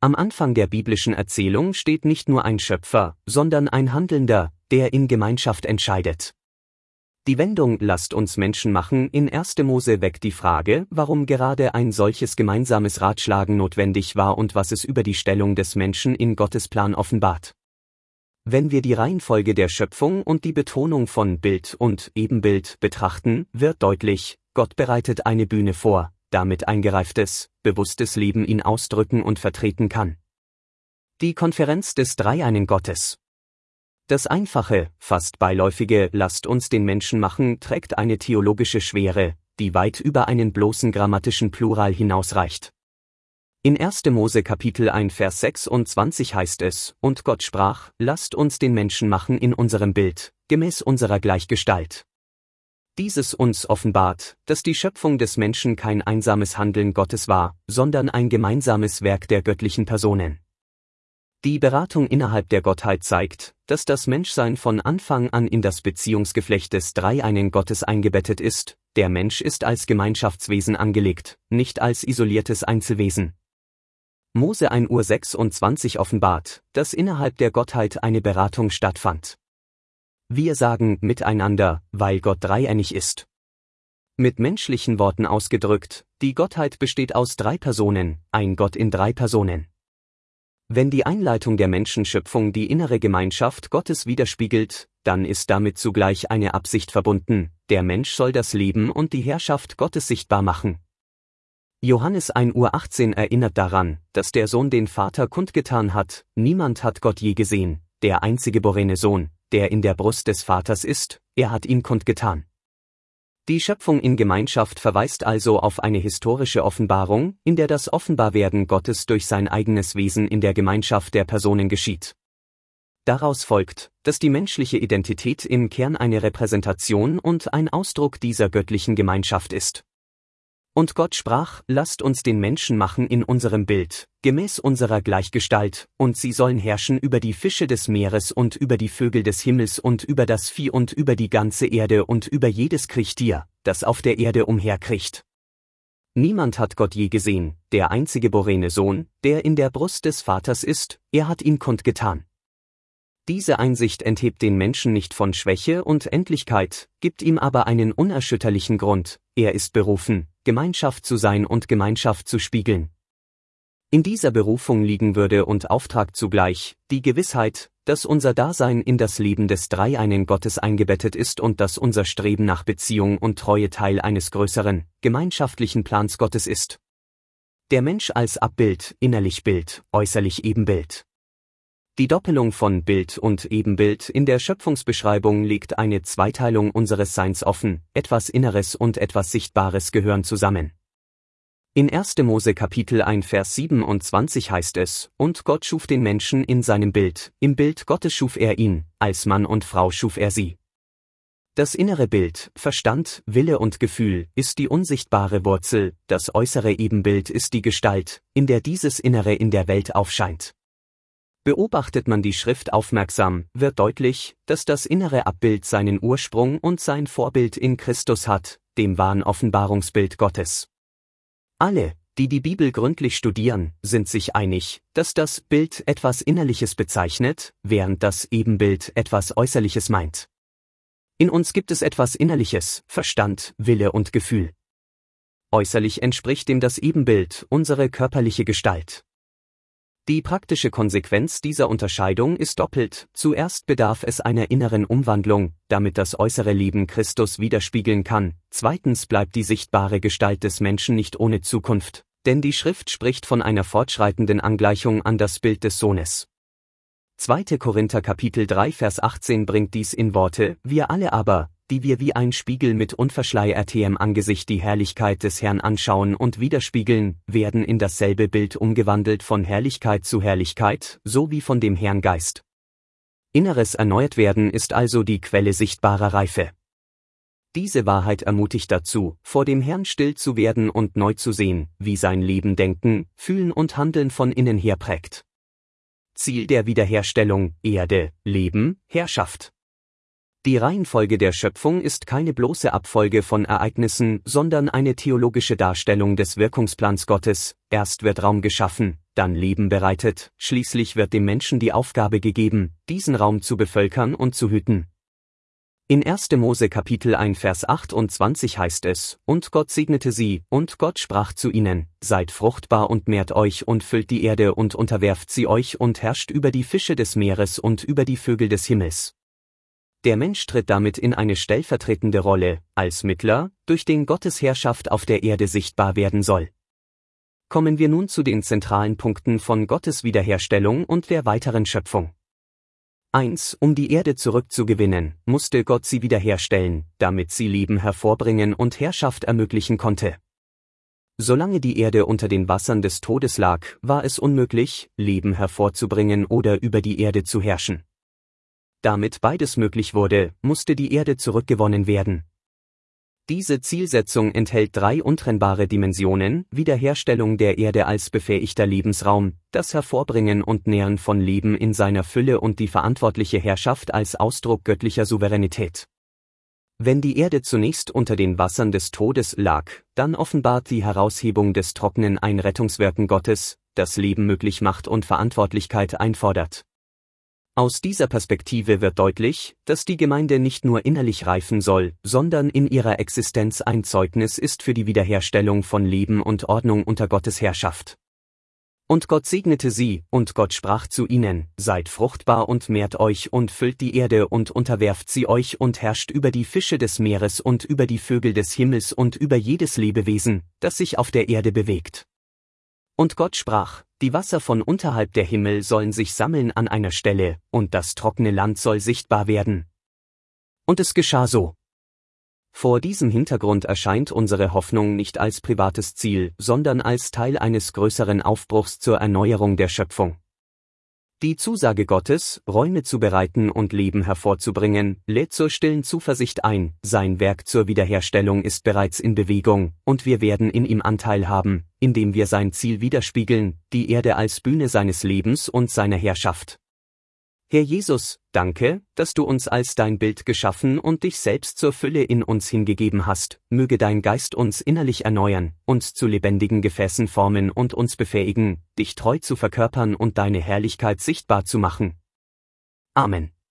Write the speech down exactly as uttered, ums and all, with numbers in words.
Am Anfang der biblischen Erzählung steht nicht nur ein Schöpfer, sondern ein Handelnder, der in Gemeinschaft entscheidet. Die Wendung lasst uns Menschen machen in erster Mose weckt die Frage, warum gerade ein solches gemeinsames Ratschlagen notwendig war und was es über die Stellung des Menschen in Gottes Plan offenbart. Wenn wir die Reihenfolge der Schöpfung und die Betonung von Bild und Ebenbild betrachten, wird deutlich, Gott bereitet eine Bühne vor, damit ein gereiftes, bewusstes Leben ihn ausdrücken und vertreten kann. Die Konferenz des Dreieinen Gottes. Das einfache, fast beiläufige lasst uns den Menschen machen trägt eine theologische Schwere, die weit über einen bloßen grammatischen Plural hinausreicht. In erster Mose Kapitel eins Vers sechsundzwanzig heißt es, und Gott sprach, lasst uns den Menschen machen in unserem Bild, gemäß unserer Gleichgestalt. Dieses uns offenbart, dass die Schöpfung des Menschen kein einsames Handeln Gottes war, sondern ein gemeinsames Werk der göttlichen Personen. Die Beratung innerhalb der Gottheit zeigt, dass das Menschsein von Anfang an in das Beziehungsgeflecht des Dreieinen Gottes eingebettet ist, der Mensch ist als Gemeinschaftswesen angelegt, nicht als isoliertes Einzelwesen. Mose eins Uhr sechsundzwanzig offenbart, dass innerhalb der Gottheit eine Beratung stattfand. Wir sagen miteinander, weil Gott dreieinig ist. Mit menschlichen Worten ausgedrückt, die Gottheit besteht aus drei Personen, ein Gott in drei Personen. Wenn die Einleitung der Menschenschöpfung die innere Gemeinschaft Gottes widerspiegelt, dann ist damit zugleich eine Absicht verbunden, der Mensch soll das Leben und die Herrschaft Gottes sichtbar machen. Johannes eins Uhr achtzehn erinnert daran, dass der Sohn den Vater kundgetan hat, niemand hat Gott je gesehen, der einziggeborene Sohn, der in der Brust des Vaters ist, er hat ihn kundgetan. Die Schöpfung in Gemeinschaft verweist also auf eine historische Offenbarung, in der das Offenbarwerden Gottes durch sein eigenes Wesen in der Gemeinschaft der Personen geschieht. Daraus folgt, dass die menschliche Identität im Kern eine Repräsentation und ein Ausdruck dieser göttlichen Gemeinschaft ist. Und Gott sprach, lasst uns den Menschen machen in unserem Bild, gemäß unserer Gleichgestalt, und sie sollen herrschen über die Fische des Meeres und über die Vögel des Himmels und über das Vieh und über die ganze Erde und über jedes Kriechtier, das auf der Erde umherkriecht. Niemand hat Gott je gesehen, der einziggeborene Sohn, der in der Brust des Vaters ist, er hat ihn kundgetan. Diese Einsicht enthebt den Menschen nicht von Schwäche und Endlichkeit, gibt ihm aber einen unerschütterlichen Grund, er ist berufen, Gemeinschaft zu sein und Gemeinschaft zu spiegeln. In dieser Berufung liegen Würde und Auftrag zugleich, die Gewissheit, dass unser Dasein in das Leben des Dreieinen Gottes eingebettet ist und dass unser Streben nach Beziehung und Treue Teil eines größeren, gemeinschaftlichen Plans Gottes ist. Der Mensch als Abbild, innerlich Bild, äußerlich Ebenbild. Die Doppelung von Bild und Ebenbild in der Schöpfungsbeschreibung legt eine Zweiteilung unseres Seins offen, etwas Inneres und etwas Sichtbares gehören zusammen. In erster Mose Kapitel eins Vers siebenundzwanzig heißt es, und Gott schuf den Menschen in seinem Bild, im Bild Gottes schuf er ihn, als Mann und Frau schuf er sie. Das innere Bild, Verstand, Wille und Gefühl, ist die unsichtbare Wurzel, das äußere Ebenbild ist die Gestalt, in der dieses Innere in der Welt aufscheint. Beobachtet man die Schrift aufmerksam, wird deutlich, dass das innere Abbild seinen Ursprung und sein Vorbild in Christus hat, dem wahren Offenbarungsbild Gottes. Alle, die die Bibel gründlich studieren, sind sich einig, dass das Bild etwas Innerliches bezeichnet, während das Ebenbild etwas Äußerliches meint. In uns gibt es etwas Innerliches, Verstand, Wille und Gefühl. Äußerlich entspricht dem das Ebenbild, unsere körperliche Gestalt. Die praktische Konsequenz dieser Unterscheidung ist doppelt, zuerst bedarf es einer inneren Umwandlung, damit das äußere Leben Christus widerspiegeln kann, zweitens bleibt die sichtbare Gestalt des Menschen nicht ohne Zukunft, denn die Schrift spricht von einer fortschreitenden Angleichung an das Bild des Sohnes. zweiter Korinther Kapitel drei Vers achtzehn bringt dies in Worte, wir alle aber, die wir wie ein Spiegel mit unverschleiertem Angesicht die Herrlichkeit des Herrn anschauen und widerspiegeln, werden in dasselbe Bild umgewandelt von Herrlichkeit zu Herrlichkeit, so wie von dem Herrn Geist. Inneres erneuert werden ist also die Quelle sichtbarer Reife. Diese Wahrheit ermutigt dazu, vor dem Herrn still zu werden und neu zu sehen, wie sein Leben Denken, Fühlen und Handeln von innen her prägt. Ziel der Wiederherstellung, Erde, Leben, Herrschaft. Die Reihenfolge der Schöpfung ist keine bloße Abfolge von Ereignissen, sondern eine theologische Darstellung des Wirkungsplans Gottes. Erst wird Raum geschaffen, dann Leben bereitet, schließlich wird dem Menschen die Aufgabe gegeben, diesen Raum zu bevölkern und zu hüten. In erster Mose Kapitel eins Vers achtundzwanzig heißt es, und Gott segnete sie, und Gott sprach zu ihnen, seid fruchtbar und mehrt euch und füllt die Erde und unterwerft sie euch und herrscht über die Fische des Meeres und über die Vögel des Himmels. Der Mensch tritt damit in eine stellvertretende Rolle, als Mittler, durch den Gottes Herrschaft auf der Erde sichtbar werden soll. Kommen wir nun zu den zentralen Punkten von Gottes Wiederherstellung und der weiteren Schöpfung. eins Um die Erde zurückzugewinnen, musste Gott sie wiederherstellen, damit sie Leben hervorbringen und Herrschaft ermöglichen konnte. Solange die Erde unter den Wassern des Todes lag, war es unmöglich, Leben hervorzubringen oder über die Erde zu herrschen. Damit beides möglich wurde, musste die Erde zurückgewonnen werden. Diese Zielsetzung enthält drei untrennbare Dimensionen: Wiederherstellung der Erde als befähigter Lebensraum, das Hervorbringen und Nähren von Leben in seiner Fülle und die verantwortliche Herrschaft als Ausdruck göttlicher Souveränität. Wenn die Erde zunächst unter den Wassern des Todes lag, dann offenbart die Heraushebung des Trockenen ein Rettungswirken Gottes, das Leben möglich macht und Verantwortlichkeit einfordert. Aus dieser Perspektive wird deutlich, dass die Gemeinde nicht nur innerlich reifen soll, sondern in ihrer Existenz ein Zeugnis ist für die Wiederherstellung von Leben und Ordnung unter Gottes Herrschaft. Und Gott segnete sie, und Gott sprach zu ihnen, seid fruchtbar und mehrt euch und füllt die Erde und unterwerft sie euch und herrscht über die Fische des Meeres und über die Vögel des Himmels und über jedes Lebewesen, das sich auf der Erde bewegt. Und Gott sprach, die Wasser von unterhalb der Himmel sollen sich sammeln an einer Stelle, und das trockene Land soll sichtbar werden. Und es geschah so. Vor diesem Hintergrund erscheint unsere Hoffnung nicht als privates Ziel, sondern als Teil eines größeren Aufbruchs zur Erneuerung der Schöpfung. Die Zusage Gottes, Räume zu bereiten und Leben hervorzubringen, lädt zur stillen Zuversicht ein, sein Werk zur Wiederherstellung ist bereits in Bewegung, und wir werden in ihm Anteil haben, indem wir sein Ziel widerspiegeln, die Erde als Bühne seines Lebens und seiner Herrschaft. Herr Jesus, danke, dass du uns als dein Bild geschaffen und dich selbst zur Fülle in uns hingegeben hast. Möge dein Geist uns innerlich erneuern, uns zu lebendigen Gefäßen formen und uns befähigen, dich treu zu verkörpern und deine Herrlichkeit sichtbar zu machen. Amen.